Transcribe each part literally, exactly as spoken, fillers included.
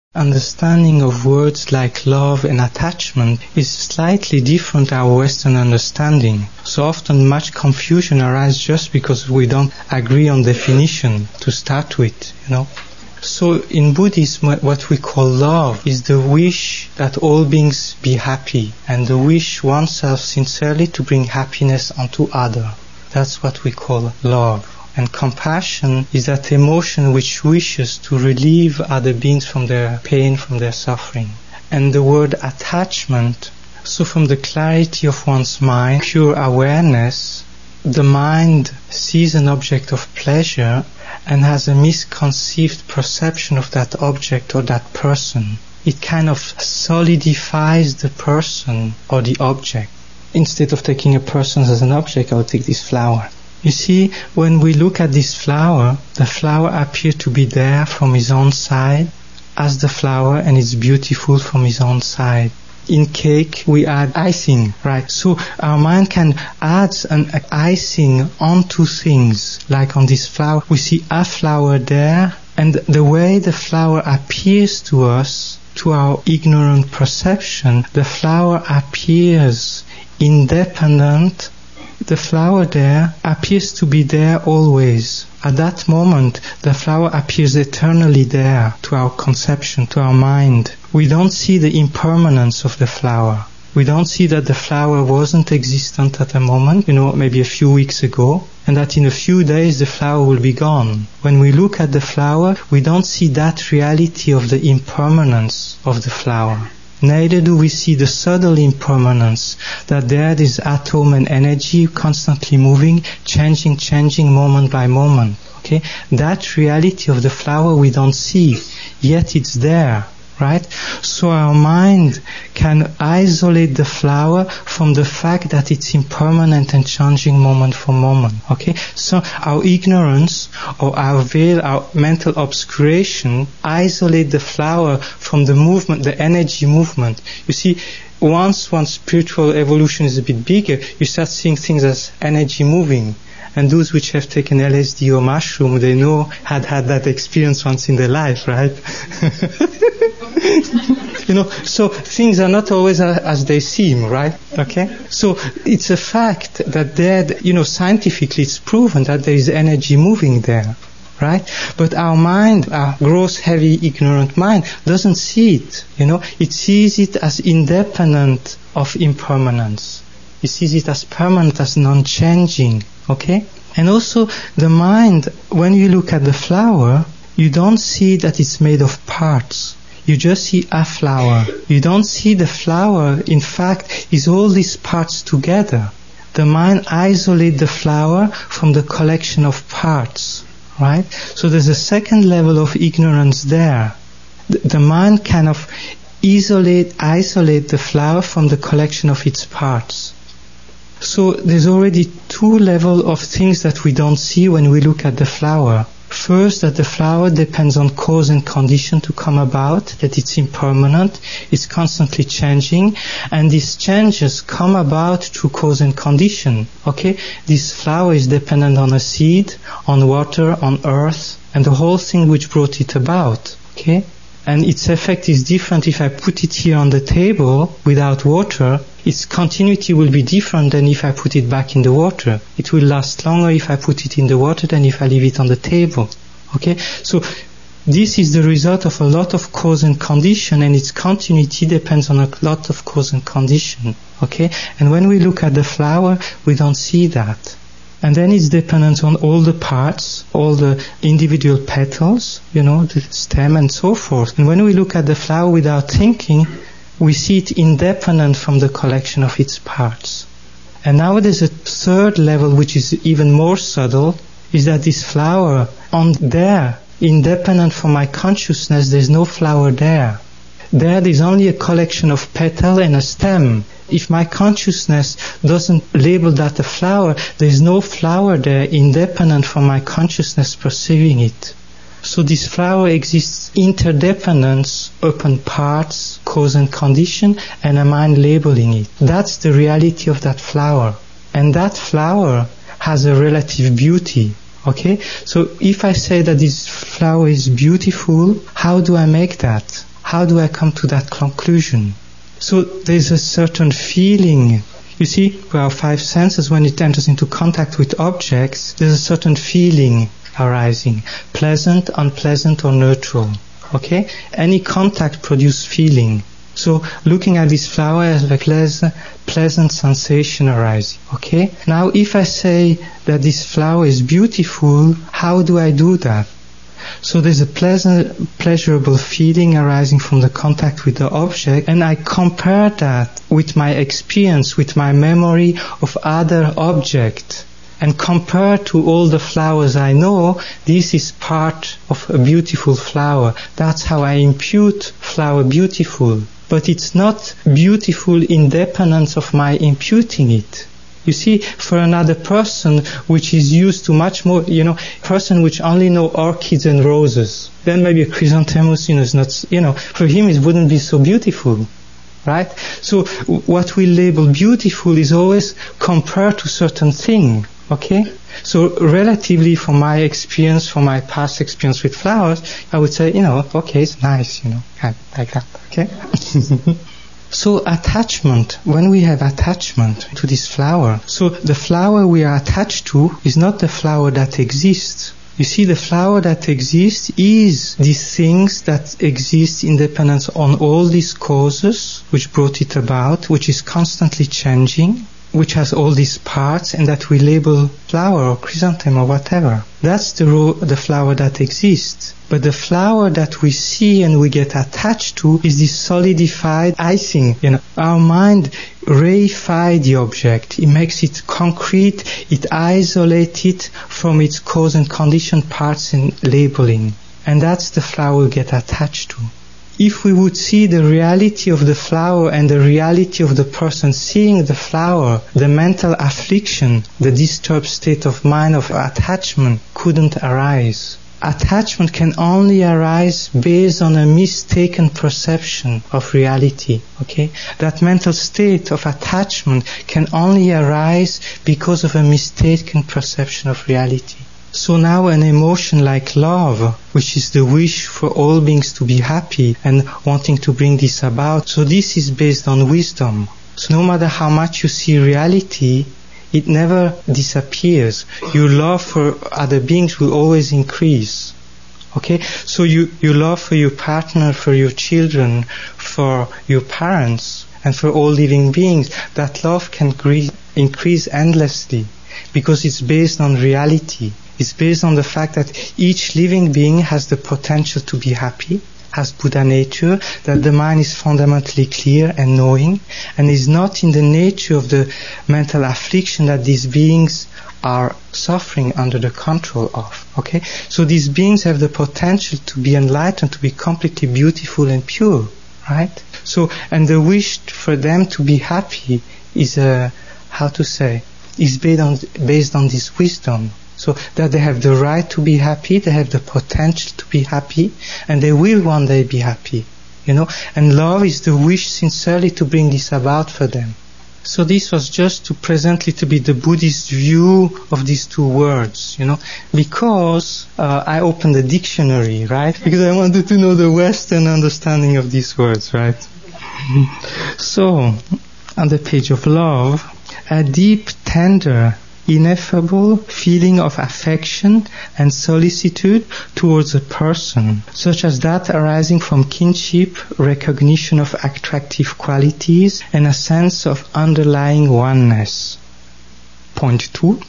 Understanding of words like love and attachment is slightly different our Western understanding. So often much confusion arises just because we don't agree on definition to start with, you know. So in Buddhism, what we call love is the wish that all beings be happy and the wish oneself sincerely to bring happiness onto others. That's what we call love. And compassion is that emotion which wishes to relieve other beings from their pain, from their suffering. And the word attachment, so from the clarity of one's mind, pure awareness, the mind sees an object of pleasure and has a misconceived perception of that object or that person. It kind of solidifies the person or the object. Instead of taking a person as an object, I'll take this flower. You see, when we look at this flower, the flower appears to be there from his own side as the flower, and it's beautiful from his own side. In cake, we add icing, right? So our mind can add an icing onto things, like on this flower. We see a flower there, and the way the flower appears to us, to our ignorant perception, the flower appears independent. The flower there appears to be there always. At that moment, the flower appears eternally there to our conception, to our mind. We don't see the impermanence of the flower. We don't see that the flower wasn't existent at a moment, you know, maybe a few weeks ago, and that in a few days the flower will be gone. When we look at the flower, we don't see that reality of the impermanence of the flower. Neither do we see the subtle impermanence, that there is atom and energy constantly moving, changing, changing moment by moment. Okay? That reality of the flower we don't see, yet it's there, right? So our mind can isolate the flower from the fact that it's impermanent and changing moment for moment. Okay? So our ignorance or our veil, our mental obscuration, isolate the flower from the movement, the energy movement. You see, once one's spiritual evolution is a bit bigger, you start seeing things as energy moving. And those which have taken L S D or mushroom, they know, had had that experience once in their life, right? You know, so things are not always as they seem, right? Okay? So it's a fact that there, you know, scientifically it's proven that there is energy moving there, right? But our mind, our gross, heavy, ignorant mind doesn't see it, you know. It sees it as independent of impermanence. It sees it as permanent, as non-changing, okay? And also the mind, when you look at the flower, you don't see that it's made of parts. You just see a flower. You don't see the flower, in fact, is all these parts together. The mind isolates the flower from the collection of parts, right? So there's a second level of ignorance there. The, the mind kind of isolate, isolate the flower from the collection of its parts. So there's already two levels of things that we don't see when we look at the flower. First, that the flower depends on cause and condition to come about, that it's impermanent, it's constantly changing, and these changes come about through cause and condition. Okay? This flower is dependent on a seed, on water, on earth, and the whole thing which brought it about. Okay? And its effect is different if I put it here on the table without water. Its continuity will be different than if I put it back in the water. It will last longer if I put it in the water than if I leave it on the table. Okay? So this is the result of a lot of cause and condition, and its continuity depends on a lot of cause and condition. Okay? And when we look at the flower, we don't see that. And then it's dependent on all the parts, all the individual petals, you know, the stem and so forth. And when we look at the flower without thinking, we see it independent from the collection of its parts. And now there's a third level which is even more subtle, is that this flower on there, independent from my consciousness, there's no flower there. There is only a collection of petals and a stem. If my consciousness doesn't label that a flower, there is no flower there independent from my consciousness perceiving it. So this flower exists interdependence upon parts, cause and condition, and a mind labeling it. That's the reality of that flower. And that flower has a relative beauty. Okay? So if I say that this flower is beautiful, how do I make that? how do I come to that conclusion? So there's a certain feeling. You see, our five senses, when it enters into contact with objects, there's a certain feeling arising. Pleasant, unpleasant, or neutral. Okay? Any contact produces feeling. So looking at this flower as a pleasant, pleasant sensation arising. Okay? Now if I say that this flower is beautiful, how do I do that? So there's a pleasant, pleasurable feeling arising from the contact with the object, and I compare that with my experience, with my memory of other objects. And compared to all the flowers I know, this is part of a beautiful flower. That's how I impute flower beautiful. But it's not beautiful in dependence of my imputing it. You see, for another person which is used to much more, you know, person which only know orchids and roses, then maybe a chrysanthemum, you know, is not, you know, for him it wouldn't be so beautiful. Right? So what we label beautiful is always compared to certain thing. Okay? So relatively from my experience, from my past experience with flowers, I would say, you know, okay, it's nice, you know, like that. Okay? So attachment, when we have attachment to this flower, so the flower we are attached to is not the flower that exists. You see, the flower that exists is these things that exist in dependence on all these causes which brought it about, which is constantly changing, which has all these parts, and that we label flower or chrysanthemum or whatever. That's the ro- the flower that exists. But the flower that we see and we get attached to is this solidified icing. You know, our mind reifies the object. It makes it concrete. It isolates it from its cause and condition parts and labeling. And that's the flower we get attached to. If we would see the reality of the flower and the reality of the person seeing the flower, the mental affliction, the disturbed state of mind of attachment couldn't arise. Attachment can only arise based on a mistaken perception of reality. Okay? That mental state of attachment can only arise because of a mistaken perception of reality. So now an emotion like love, which is the wish for all beings to be happy and wanting to bring this about, so this is based on wisdom. So no matter how much you see reality, it never disappears. Your love for other beings will always increase. Okay? So you, your love for your partner, for your children, for your parents, and for all living beings, that love can gre- increase endlessly because it's based on reality. It's based on the fact that each living being has the potential to be happy, has Buddha nature, that the mind is fundamentally clear and knowing, and is not in the nature of the mental affliction that these beings are suffering under the control of. Okay? So these beings have the potential to be enlightened, to be completely beautiful and pure. Right? So, and the wish for them to be happy is a, how to say, is based on, based on this wisdom. So that they have the right to be happy, they have the potential to be happy, and they will one day be happy. You know, and love is the wish sincerely to bring this about for them. So this was just to present a little bit the Buddhist view of these two words, you know, because uh, I opened the dictionary, right? Because I wanted to know the Western understanding of these words, right? So, on the page of love, a deep, tender, ineffable feeling of affection and solicitude towards a person, such as that arising from kinship, recognition of attractive qualities, and a sense of underlying oneness. Point two.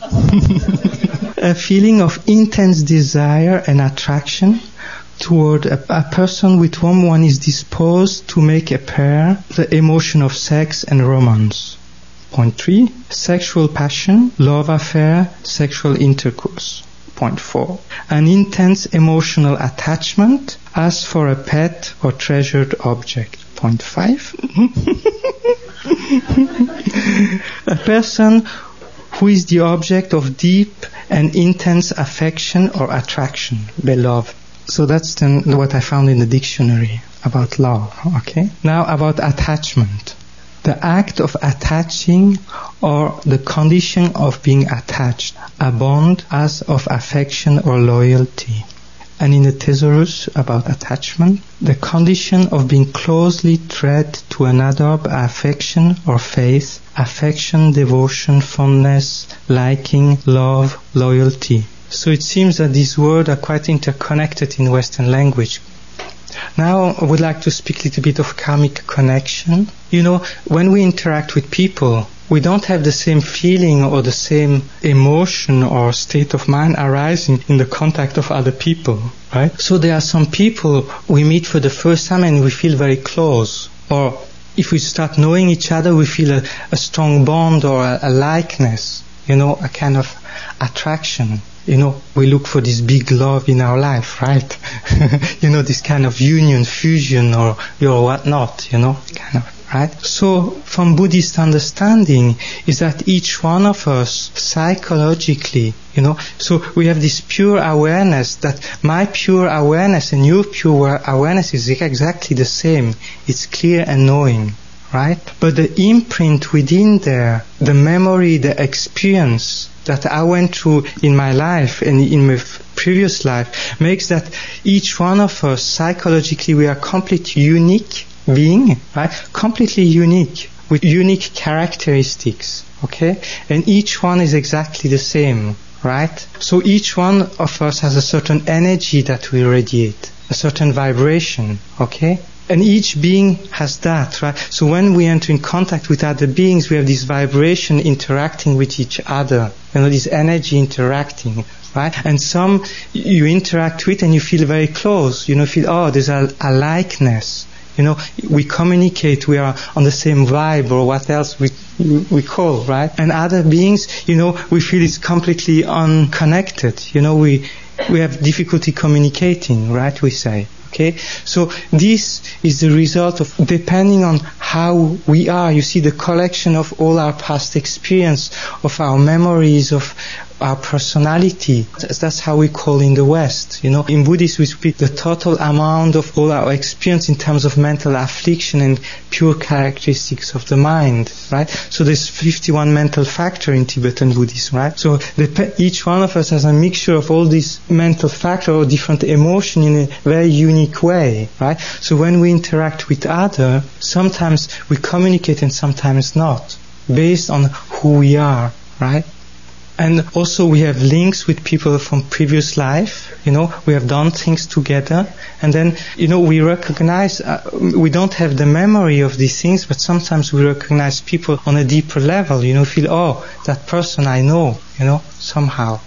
A feeling of intense desire and attraction toward a, a person with whom one is disposed to make a pair, the emotion of sex and romance. Point three, sexual passion, love affair, sexual intercourse. Point four, an intense emotional attachment as for a pet or treasured object. Point five, a person who is the object of deep and intense affection or attraction, beloved. So that's then what I found in the dictionary about love. Okay. Now about attachment. The act of attaching or the condition of being attached, a bond as of affection or loyalty. and in the Thesaurus about attachment, the condition of being closely thread to another by affection or faith, affection, devotion, fondness, liking, love, loyalty. So it seems that these words are quite interconnected in Western language. Now I would like to speak a little bit of karmic connection. You know, when we interact with people, we don't have the same feeling or the same emotion or state of mind arising in the contact of other people, right? So there are some people we meet for the first time and we feel very close. Or if we start knowing each other, we feel a, a strong bond or a, a likeness, you know, a kind of attraction. You know, we look for this big love in our life, right? You know, this kind of union, fusion, or, or whatnot, you know, kind of, right? So, from Buddhist understanding, is that each one of us, psychologically, you know, so we have this pure awareness that my pure awareness and your pure awareness is exactly the same. It's clear and knowing, right? But the imprint within there, the memory, the experience that I went through in my life and in my previous life makes that each one of us, psychologically, we are completely unique being, right? Completely unique, with unique characteristics, okay? And each one is exactly the same, right? So each one of us has a certain energy that we radiate, a certain vibration, okay? And each being has that, right? So when we enter in contact with other beings, we have this vibration interacting with each other. You know, this energy interacting, right? And some you interact with and you feel very close. You know, feel, oh, there's a, a likeness. You know, we communicate, we are on the same vibe or what else we we call, right? And other beings, you know, we feel it's completely unconnected. You know, we we have difficulty communicating, right? We say. Okay, so this is the result of depending on how we are. You see, the collection of all our past experience, of our memories, of our personality. That's how we call in the West. You know, in Buddhism we speak the total amount of all our experience in terms of mental affliction and pure characteristics of the mind, right? So there's fifty-one mental factors in Tibetan Buddhism, right? So the, each one of us has a mixture of all these mental factors or different emotions in a very unique way, right? So when we interact with others, sometimes we communicate and sometimes not, based on who we are, right? And also we have links with people from previous life, you know, we have done things together, and then, you know, we recognize, uh, we don't have the memory of these things, but sometimes we recognize people on a deeper level, you know, feel, oh, that person I know, you know, somehow.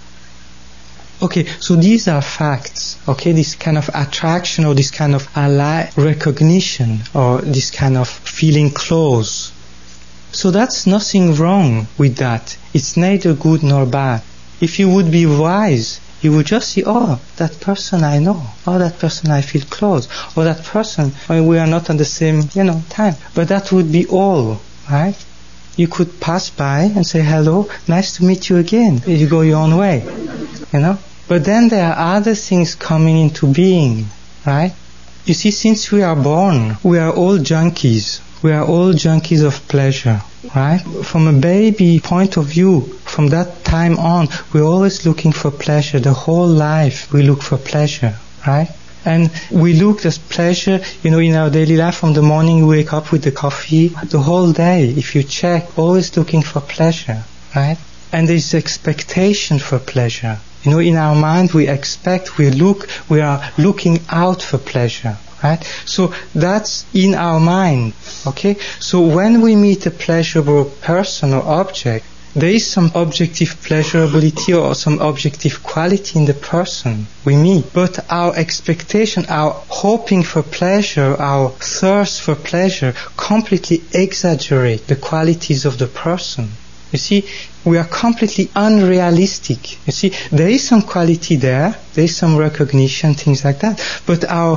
Okay, so these are facts, okay, this kind of attraction or this kind of ally recognition or this kind of feeling close. So that's nothing wrong with that. It's neither good nor bad. If you would be wise, you would just say, oh, that person I know, oh, that person I feel close, or that person, I mean, we are not on the same, you know, time. But that would be all, right? You could pass by and say, hello, nice to meet you again. You go your own way, you know? But then there are other things coming into being, right? You see, since we are born, we are all junkies. We are all junkies of pleasure, right? From a baby point of view, from that time on, we're always looking for pleasure. The whole life we look for pleasure, right? And we look at pleasure, you know, in our daily life. From the morning we wake up with the coffee, the whole day, if you check, always looking for pleasure, right? And there's expectation for pleasure. You know, in our mind we expect, we look, we are looking out for pleasure. Right? So that's in our mind, okay? So when we meet a pleasurable person or object, there is some objective pleasurability or some objective quality in the person we meet. But our expectation, our hoping for pleasure, our thirst for pleasure completely exaggerate the qualities of the person. You see, we are completely unrealistic. You see, there is some quality there, there is some recognition, things like that, but our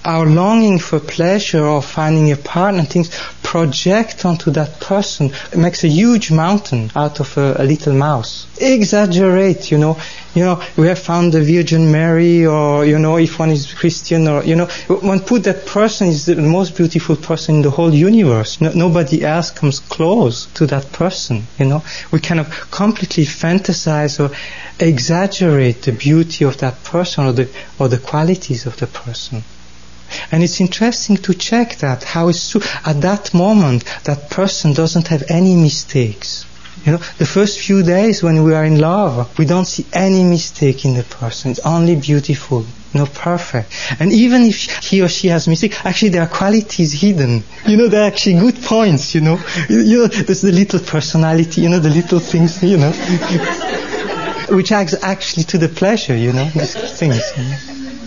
our longing for pleasure or finding a partner, things project onto that person. It makes a huge mountain out of a, a little mouse. Exaggerate, you know. You know, we have found the Virgin Mary, or, you know, if one is Christian, or, you know, one put that person is the most beautiful person in the whole universe. No, nobody else comes close to that person, you know. We kind of completely fantasize or exaggerate the beauty of that person or the, or the qualities of the person. And it's interesting to check that, how it's true. At that moment, that person doesn't have any mistakes. You know, the first few days when we are in love, we don't see any mistake in the person. It's only beautiful, you know, perfect. And even if he or she has mistake, actually there are qualities hidden. You know, they're actually good points, you know. You know, there's the little personality, you know, the little things, you know, which adds actually to the pleasure, you know, these things. You know.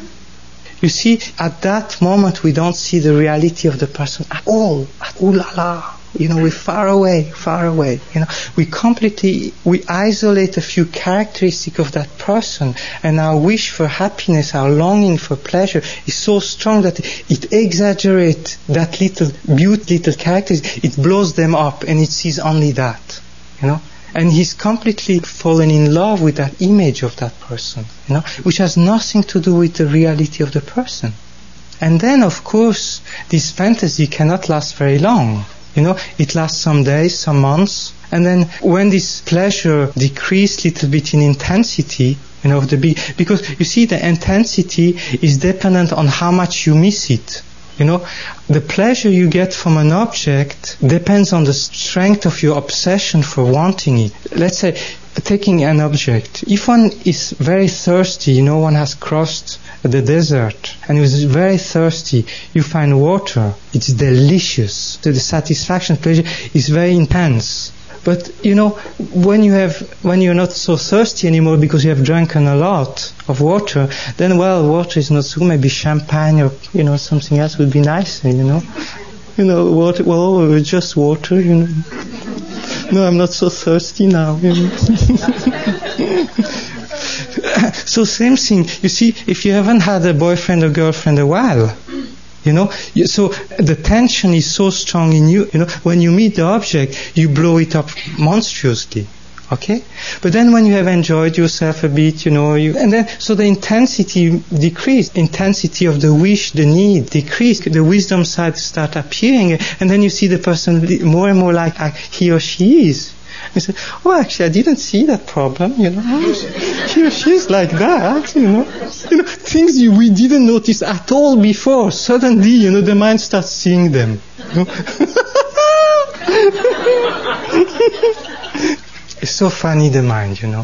You see, at that moment we don't see the reality of the person at all. At ooh la la. You know, we're far away, far away. You know, we completely, we isolate a few characteristics of that person, and our wish for happiness, our longing for pleasure is so strong that it exaggerates that little beauty, little characters. It blows them up, and it sees only that. You know, and he's completely fallen in love with that image of that person. You know, which has nothing to do with the reality of the person. And then, of course, this fantasy cannot last very long. You know, it lasts some days, some months, and then when this pleasure decreases a little bit in intensity, you know, of the be- because you see, the intensity is dependent on how much you miss it. You know, the pleasure you get from an object depends on the strength of your obsession for wanting it. Let's say, taking an object. If one is very thirsty, you know, one has crossed the desert and is very thirsty, you find water. It's delicious. So the satisfaction, pleasure is very intense. But, you know, when you have, when you're not so thirsty anymore because you have drunken a lot of water, then, well, water is not so, maybe champagne or, you know, something else would be nicer, you know. You know, water, well, just water, you know. No, I'm not so thirsty now, you know. So same thing, you see, if you haven't had a boyfriend or girlfriend a while, you know, so the tension is so strong in you, you know, when you meet the object, you blow it up monstrously, okay? But then when you have enjoyed yourself a bit, you know, you, and then, so the intensity decreased, intensity of the wish, the need decreased, the wisdom side start appearing, and then you see the person more and more like he or she is. You say, oh, actually, I didn't see that problem, you know. He or she is like that, you know. You know, things you, we didn't notice at all before. Suddenly, you know, the mind starts seeing them. You know? It's so funny, the mind, you know.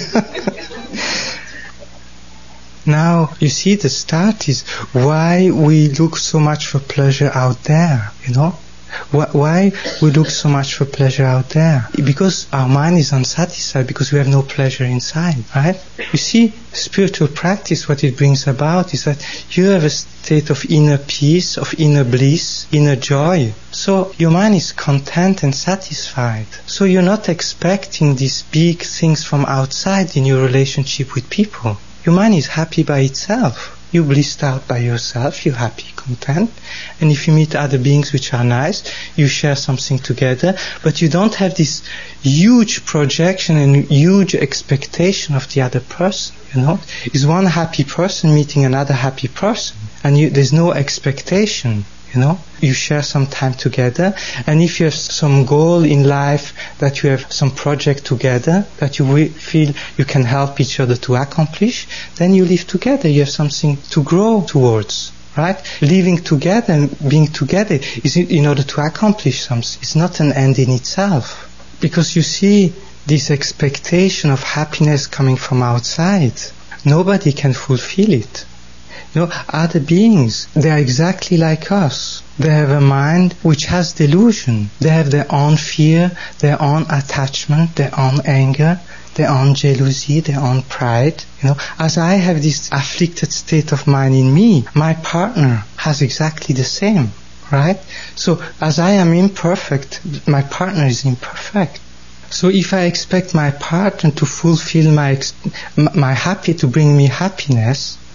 Now, you see, the start is why we look so much for pleasure out there, you know. Why we look so much for pleasure out there? Because our mind is unsatisfied, because we have no pleasure inside, right? You see, spiritual practice, what it brings about is that you have a state of inner peace, of inner bliss, inner joy. So your mind is content and satisfied. So you're not expecting these big things from outside in your relationship with people. Your mind is happy by itself. You're blissed out by yourself, you're happy, content. And if you meet other beings which are nice, you share something together, but you don't have this huge projection and huge expectation of the other person, you know. Is one happy person meeting another happy person, and you, there's no expectation, you know. You share some time together, and if you have some goal in life, that you have some project together, that you feel you can help each other to accomplish, then you live together, you have something to grow towards, right? Living together and being together is in order to accomplish something. It's not an end in itself. Because you see, this expectation of happiness coming from outside, nobody can fulfill it. You know, other beings, they are exactly like us. They have a mind which has delusion. They have their own fear, their own attachment, their own anger, their own jealousy, their own pride. You know, as I have this afflicted state of mind in me, my partner has exactly the same, right? So as I am imperfect, my partner is imperfect. So if I expect my partner to fulfill my my happy, to bring me happiness,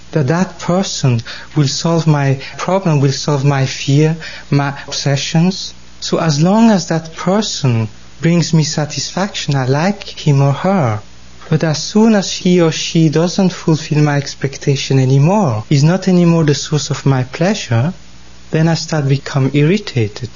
that that person will solve my problem, will solve my fear, my obsessions. So as long as that person brings me satisfaction, I like him or her. But as soon as he or she doesn't fulfill my expectation anymore, is not anymore the source of my pleasure, then I start become irritated.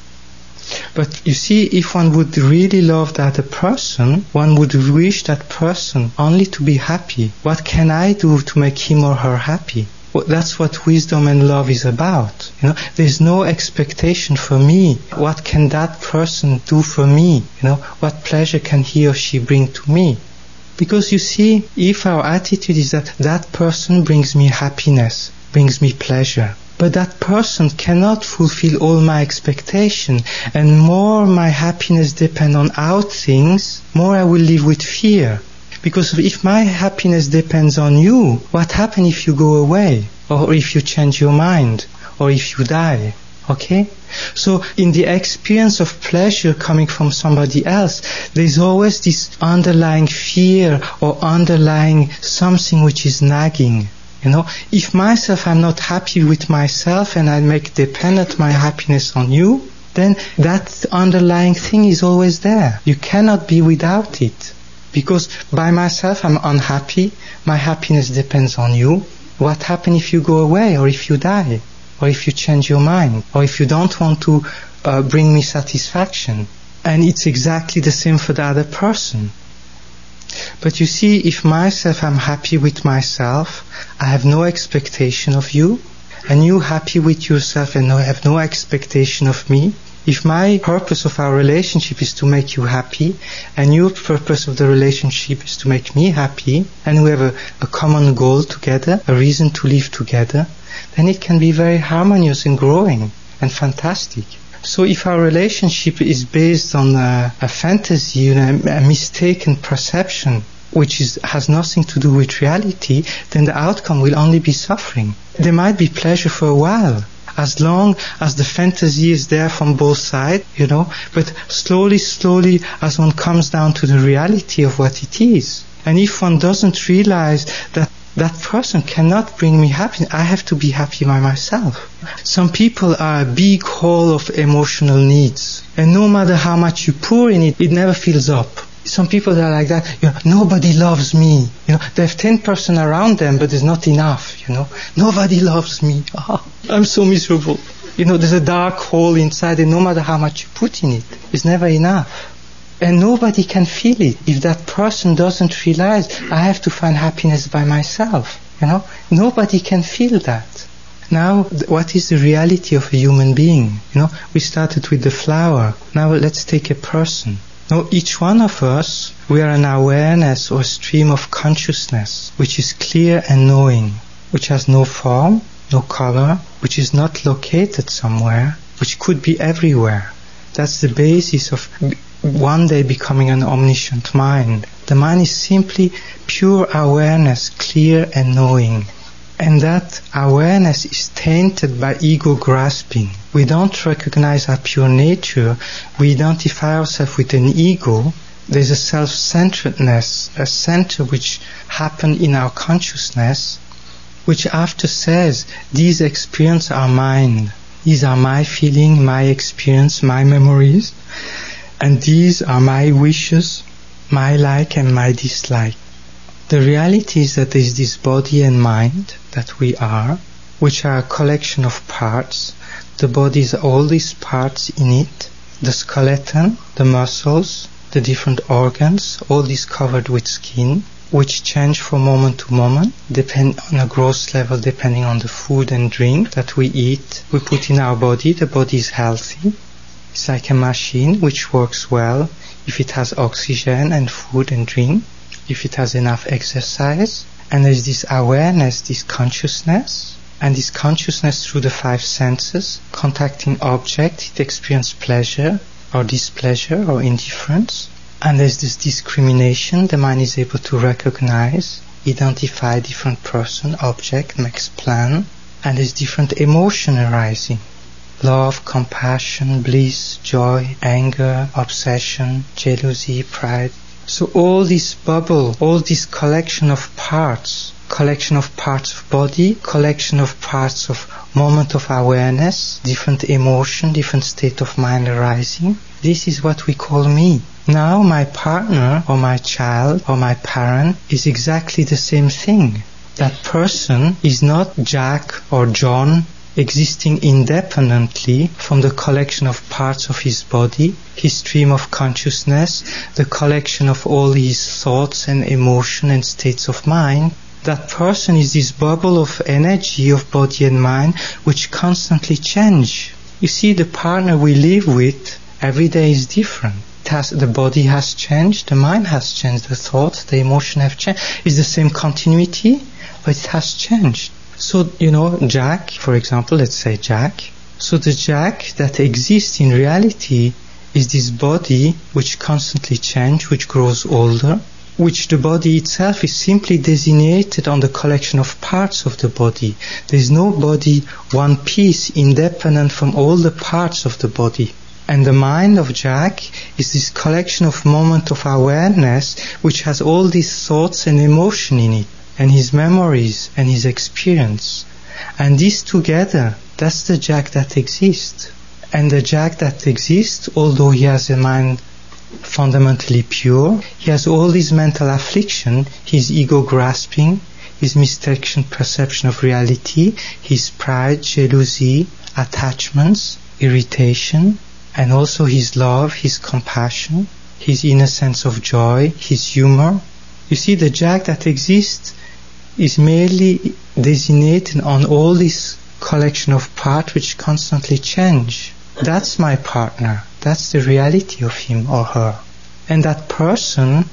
But you see, if one would really love that other person, one would wish that person only to be happy. What can I do to make him or her happy? Well, that's what wisdom and love is about. You know, there's no expectation for me. What can that person do for me? You know, what pleasure can he or she bring to me? Because you see, if our attitude is that that person brings me happiness, brings me pleasure, but that person cannot fulfill all my expectation, and more my happiness depends on out things, more I will live with fear. Because if my happiness depends on you, what happens if you go away? Or if you change your mind? Or if you die? Okay? So in the experience of pleasure coming from somebody else, there's always this underlying fear or underlying something which is nagging. You know, if myself I'm not happy with myself and I make dependent my happiness on you, then that underlying thing is always there. You cannot be without it. Because by myself I'm unhappy, my happiness depends on you. What happens if you go away, or if you die, or if you change your mind, or if you don't want to uh, bring me satisfaction? And it's exactly the same for the other person. But you see, if myself I'm happy with myself, I have no expectation of you, and you happy with yourself and have no expectation of me. If my purpose of our relationship is to make you happy, and your purpose of the relationship is to make me happy, and we have a, a common goal together, a reason to live together, then it can be very harmonious and growing and fantastic. So if our relationship is based on a, a fantasy, you know, a mistaken perception, which is, has nothing to do with reality, then the outcome will only be suffering. There might be pleasure for a while, as long as the fantasy is there from both sides, you know, but slowly, slowly, as one comes down to the reality of what it is. And if one doesn't realize that that person cannot bring me happiness, I have to be happy by myself. Some people are a big hole of emotional needs, and no matter how much you pour in it, it never fills up. Some people are like that, you know, nobody loves me. You know, they have ten person around them, but there's not enough, you know. Nobody loves me. Oh, I'm so miserable. You know, there's a dark hole inside, and no matter how much you put in it, it's never enough. And nobody can feel it. If that person doesn't realize, I have to find happiness by myself, you know. Nobody can feel that. Now, what is the reality of a human being? You know, we started with the flower. Now let's take a person. Now, each one of us, we are an awareness or stream of consciousness, which is clear and knowing, which has no form, no color, which is not located somewhere, which could be everywhere. That's the basis of one day becoming an omniscient mind. The mind is simply pure awareness, clear and knowing. And that awareness is tainted by ego grasping. We don't recognize our pure nature. We identify ourselves with an ego. There's a self-centeredness, a center which happened in our consciousness, which after says, these experiences are mine. These are my feeling, my experience, my memories. And these are my wishes, my like and my dislike. The reality is that there is this body and mind that we are, which are a collection of parts. The body is all these parts in it, the skeleton, the muscles, the different organs, all these covered with skin, which change from moment to moment, depend on a gross level, depending on the food and drink that we eat, we put in our body. The body is healthy. It's like a machine which works well if it has oxygen and food and drink, if it has enough exercise. And there's this awareness, this consciousness, and this consciousness through the five senses, contacting object, it experiences pleasure or displeasure or indifference. And there's this discrimination, the mind is able to recognize, identify different person, object, makes plan, and there's different emotion arising. Love, compassion, bliss, joy, anger, obsession, jealousy, pride, So all this bubble, all this collection of parts, collection of parts of body, collection of parts of moment of awareness, different emotion, different state of mind arising, this is what we call me. Now my partner or my child or my parent is exactly the same thing. That person is not Jack or John existing independently from the collection of parts of his body, his stream of consciousness, the collection of all his thoughts and emotion and states of mind. That person is this bubble of energy of body and mind which constantly change. You see, the partner we live with every day is different. It has, the body has changed, the mind has changed, the thoughts, the emotion have changed. It's the same continuity, but it has changed. So, you know, Jack, for example, let's say Jack. So the Jack that exists in reality is this body which constantly changes, which grows older, which the body itself is simply designated on the collection of parts of the body. There is no body, one piece, independent from all the parts of the body. And the mind of Jack is this collection of moment of awareness which has all these thoughts and emotion in it, and his memories and his experience. And these together, that's the Jack that exists. And the Jack that exists, although he has a mind fundamentally pure, he has all this mental affliction, his ego grasping, his mistaken perception of reality, his pride, jealousy, attachments, irritation, and also his love, his compassion, his inner sense of joy, his humor. You see, the Jack that exists is merely designated on all this collection of parts which constantly change. That's my partner. That's the reality of him or her. And that person,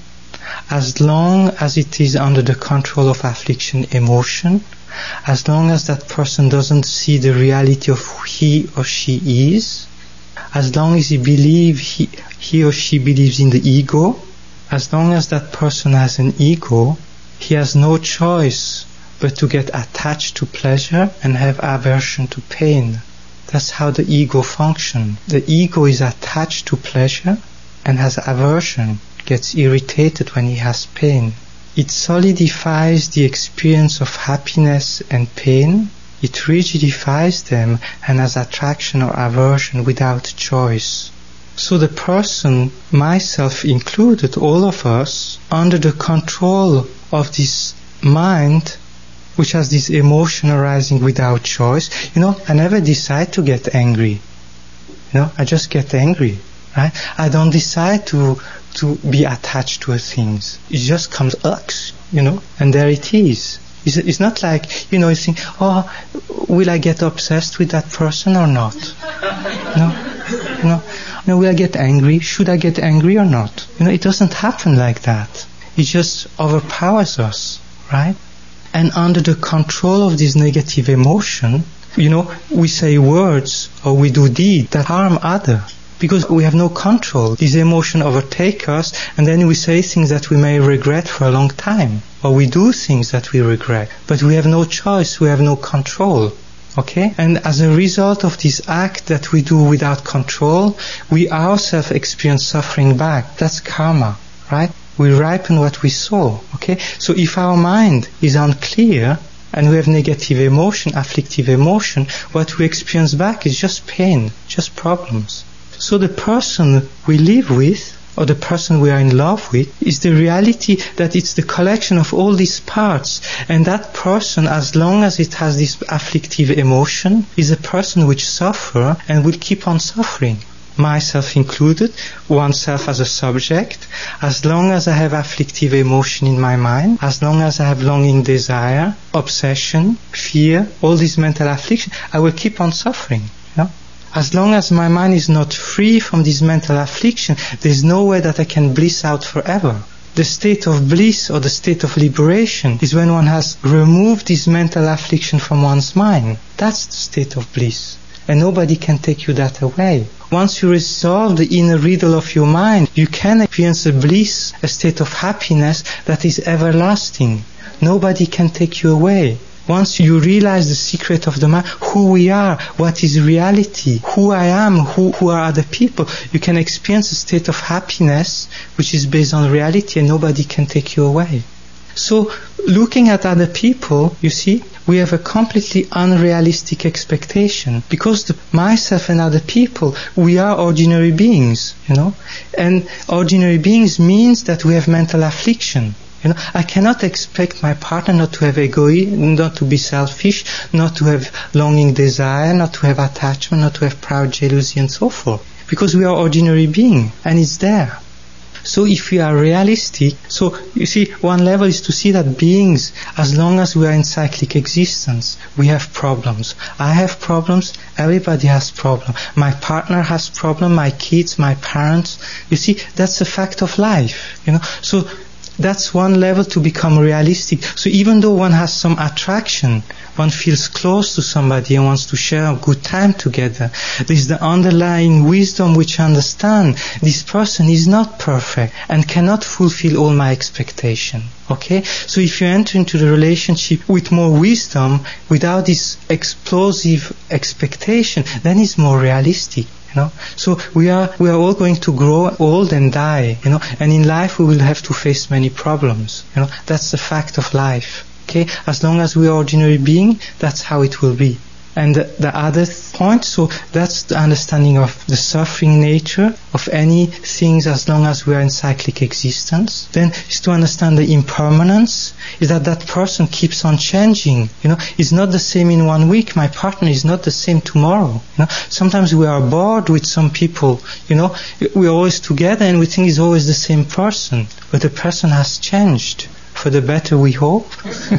as long as it is under the control of affliction emotion, as long as that person doesn't see the reality of who he or she is, as long as he believes he, he or she believes in the ego, as long as that person has an ego, he has no choice but to get attached to pleasure and have aversion to pain. That's how the ego functions. The ego is attached to pleasure and has aversion, gets irritated when he has pain. It solidifies the experience of happiness and pain. It rigidifies them and has attraction or aversion without choice. So the person, myself included, all of us, under the control of this mind, which has this emotion arising without choice. You know, I never decide to get angry. You know, I just get angry, right? I don't decide to to be attached to things. It just comes, ugh, you know, and there it is. It's, it's not like, you know, you think, oh, will I get obsessed with that person or not? No, no, no. Will I get angry? Should I get angry or not? You know, it doesn't happen like that. It just overpowers us, right? And under the control of this negative emotion, you know, we say words or we do deeds that harm others because we have no control. This emotion overtakes us, and then we say things that we may regret for a long time, or we do things that we regret, but we have no choice, we have no control. Okay? And as a result of this act that we do without control, we ourselves experience suffering back. That's karma, right? We ripen what we sow. Okay? So if our mind is unclear and we have negative emotion, afflictive emotion, what we experience back is just pain, just problems. So the person we live with, or the person we are in love with, is the reality that it's the collection of all these parts. And that person, as long as it has this afflictive emotion, is a person which suffers and will keep on suffering. Myself included, oneself as a subject. As long as I have afflictive emotion in my mind, as long as I have longing, desire, obsession, fear, all these mental affliction, I will keep on suffering. You know? As long as my mind is not free from this mental affliction, there is no way that I can bliss out forever. The state of bliss or the state of liberation is when one has removed this mental affliction from one's mind. That's the state of bliss. And nobody can take you that away. Once you resolve the inner riddle of your mind, you can experience a bliss, a state of happiness that is everlasting. Nobody can take you away. once you realize the secret of the mind, who we are, what is reality, who I am, who, who are other people, you can experience a state of happiness which is based on reality and nobody can take you away. So, looking at other people, you see, we have a completely unrealistic expectation. Because the myself and other people, we are ordinary beings, you know. And ordinary beings means that we have mental affliction. You know, I cannot expect my partner not to have egoism, not to be selfish, not to have longing desire, not to have attachment, not to have proud jealousy and so forth. Because we are ordinary beings, and it's there. So if we are realistic, so you see, one level is to see that beings, as long as we are in cyclic existence, we have problems. I have problems, everybody has problems. My partner has problems, my kids, my parents. You see, that's a fact of life, you know. So that's one level to become realistic. So even though one has some attraction, one feels close to somebody and wants to share a good time together, there is the underlying wisdom which understands this person is not perfect and cannot fulfill all my expectation. Okay? So if you enter into the relationship with more wisdom, without this explosive expectation, then it's more realistic. You know, so we are we are all going to grow old and die. You know, and in life we will have to face many problems. You know, that's the fact of life. Okay, as long as we are ordinary being, that's how it will be. And the, the other point, so that's the understanding of the suffering nature of any things as long as we are in cyclic existence. Then is to understand the impermanence, is that that person keeps on changing. You know, it's not the same in one week. My partner is not the same tomorrow. You know, sometimes we are bored with some people. You know, we're always together and we think it's always the same person, but the person has changed for the better, we hope.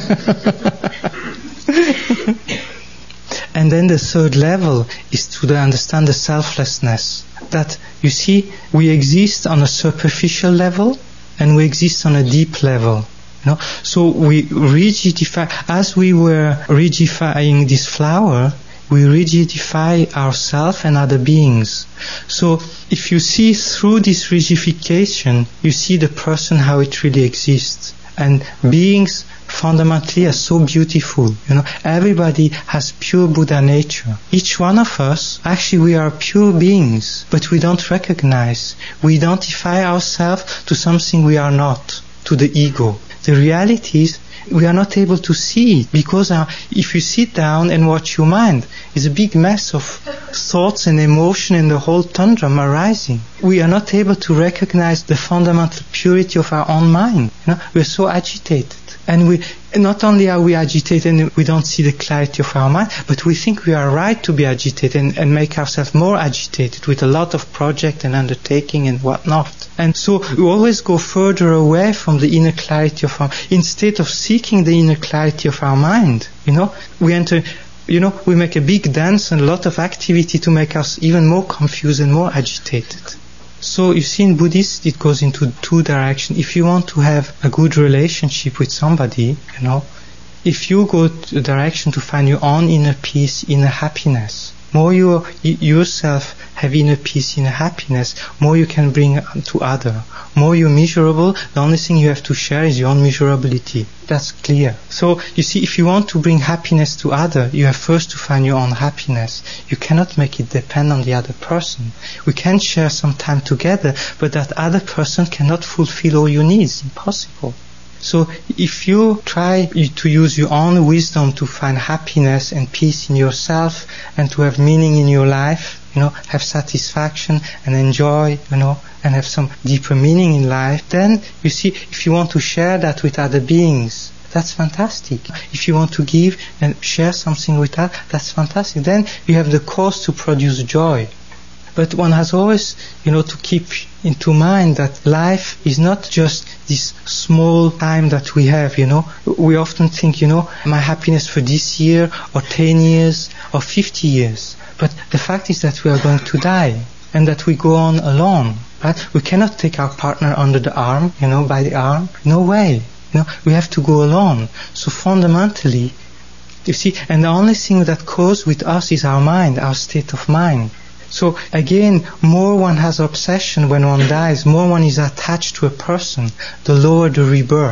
And then the third level is to understand the selflessness. That, you see, we exist on a superficial level and we exist on a deep level. You know? So we rigidify, as we were rigidifying this flower, we rigidify ourselves and other beings. So if you see through this rigidification, you see the person how it really exists. And beings fundamentally are so beautiful. You know, everybody has pure Buddha nature. Each one of us, actually we are pure beings, but we don't recognize. We identify ourselves to something we are not, to the ego. The reality is we are not able to see it because uh, if you sit down and watch your mind, it's a big mess of thoughts and emotion and the whole tantrum arising. We are not able to recognize the fundamental purity of our own mind. You know, we are so agitated. And we not only are we agitated and we don't see the clarity of our mind, but we think we are right to be agitated and, and make ourselves more agitated with a lot of project and undertaking and whatnot. And so we always go further away from the inner clarity of our, instead of seeking the inner clarity of our mind. You know, we enter, you know, we make a big dance and a lot of activity to make us even more confused and more agitated. So you see, in Buddhist it goes into two directions. If you want to have a good relationship with somebody, you know, if you go to the direction to find your own inner peace, inner happiness, more you yourself have inner peace, inner happiness, more you can bring to other. More you're miserable, the only thing you have to share is your own miserability. That's clear. So you see, if you want to bring happiness to other, you have first to find your own happiness. You cannot make it depend on the other person. We can share some time together, but that other person cannot fulfill all your needs. Impossible. So if you try to use your own wisdom to find happiness and peace in yourself and to have meaning in your life, you know, have satisfaction and enjoy, you know, and have some deeper meaning in life, then you see, if you want to share that with other beings, that's fantastic. If you want to give and share something with others, that's fantastic. Then you have the cause to produce joy. But one has always, you know, to keep into mind that life is not just this small time that we have, you know. We often think, you know, my happiness for this year or ten years or fifty years. But the fact is that we are going to die and that we go on alone, right? We cannot take our partner under the arm, you know, by the arm. No way. You know, we have to go alone. So fundamentally, you see, and the only thing that goes with us is our mind, our state of mind. So again, more one has obsession when one dies, more one is attached to a person, the lower the rebirth.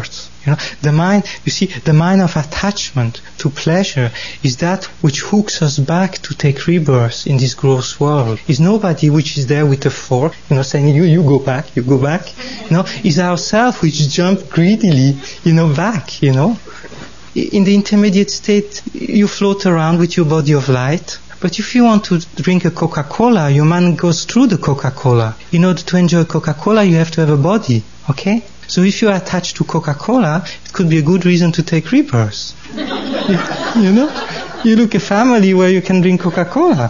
You know, the mind, you see, the mind of attachment to pleasure is that which hooks us back to take rebirth in this gross world. Is nobody which is there with a fork, you know, saying, you, you go back, you go back. No, is ourself which jump greedily, you know, back, you know. In the intermediate state, you float around with your body of light. But if you want to drink a Coca-Cola, your mind goes through the Coca-Cola. In order to enjoy Coca-Cola, you have to have a body, okay? So if you are attached to Coca-Cola, it could be a good reason to take rebirth. you, you know? You look a family where you can drink Coca-Cola.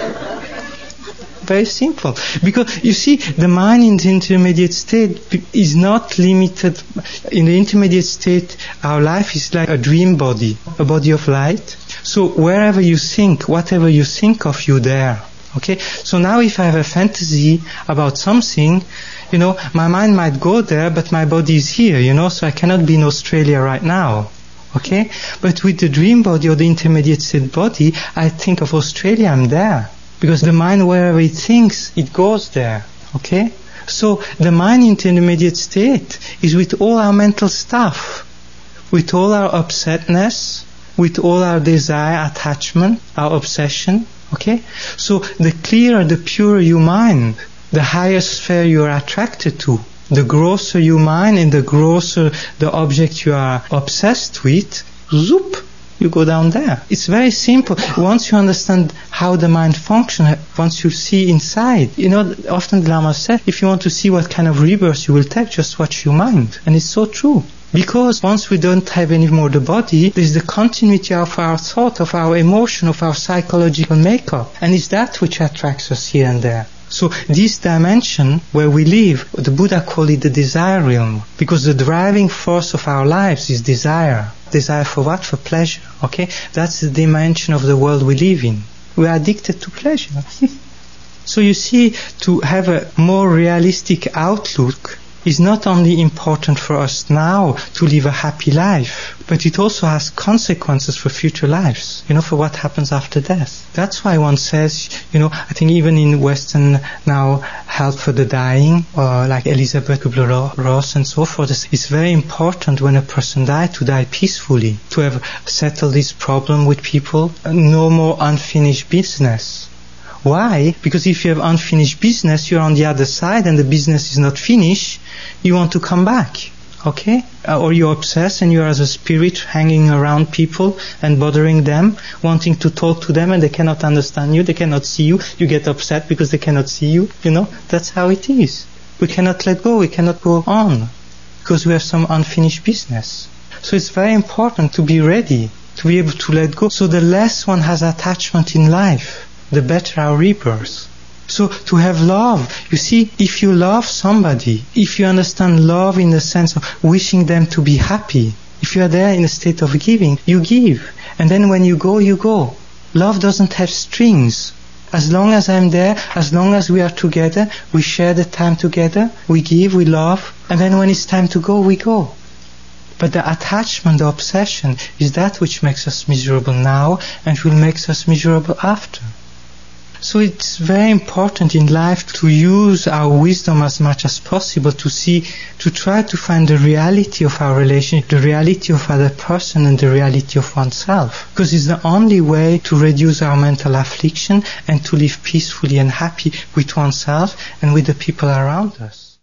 Very simple. Because, you see, the mind in the intermediate state is not limited. In the intermediate state, our life is like a dream body, a body of light. So wherever you think, whatever you think of, you there. Okay? So now if I have a fantasy about something, you know, my mind might go there, but my body is here, you know, so I cannot be in Australia right now. Okay? But with the dream body or the intermediate state body, I think of Australia, I'm there. Because the mind, wherever it thinks, it goes there. Okay? So the mind in the intermediate state is with all our mental stuff, with all our upsetness, with all our desire, attachment, our obsession. Okay? So the clearer, the purer you mind, the higher sphere you are attracted to. The grosser you mind and the grosser the object you are obsessed with, zoop, you go down there. It's very simple. Once you understand how the mind functions, once you see inside, you know, often the Lama said, if you want to see what kind of rebirth you will take, just watch your mind. And it's so true. Because once we don't have any more the body, there's the continuity of our thought, of our emotion, of our psychological makeup. And it's that which attracts us here and there. So this dimension where we live, the Buddha called it the desire realm. Because the driving force of our lives is desire. Desire for what? For pleasure. Okay? That's the dimension of the world we live in. We are addicted to pleasure. So you see, to have a more realistic outlook is not only important for us now to live a happy life, but it also has consequences for future lives, you know, for what happens after death. That's why one says, you know, I think even in Western now help for the dying, or like Elizabeth Kubler-Ross and so forth, it's very important when a person dies to die peacefully, to have settled this problem with people, no more unfinished business. Why? Because if you have unfinished business, you're on the other side and the business is not finished, you want to come back. Okay? Uh, or you're obsessed and you're as a spirit hanging around people and bothering them, wanting to talk to them and they cannot understand you, they cannot see you, you get upset because they cannot see you, you know? That's how it is. We cannot let go, we cannot go on, because we have some unfinished business. So it's very important to be ready, to be able to let go. So the less one has attachment in life, the better our rebirth. So to have love, you see, if you love somebody, if you understand love in the sense of wishing them to be happy, if you are there in a state of giving, you give. And then when you go, you go. Love doesn't have strings. As long as I'm there, as long as we are together, we share the time together, we give, we love, and then when it's time to go, we go. But the attachment, the obsession, is that which makes us miserable now and will make us miserable after. So it's very important in life to use our wisdom as much as possible to see, to try to find the reality of our relationship, the reality of other person and the reality of oneself. Because it's the only way to reduce our mental affliction and to live peacefully and happy with oneself and with the people around us.